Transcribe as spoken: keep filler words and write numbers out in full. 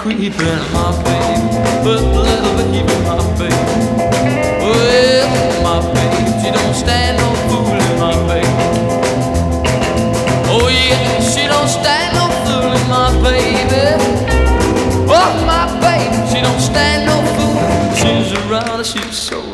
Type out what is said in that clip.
creeping, my baby, but a little baby, my baby. Well, my baby, she don't stand no fooling, my baby. Oh yeah, she don't stand no fooling, my baby. Oh my baby, she don't stand no fooling. She's around, she's so